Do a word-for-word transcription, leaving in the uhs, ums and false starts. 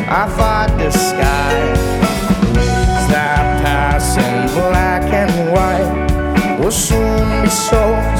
I thought the sky that passing black and white will soon be so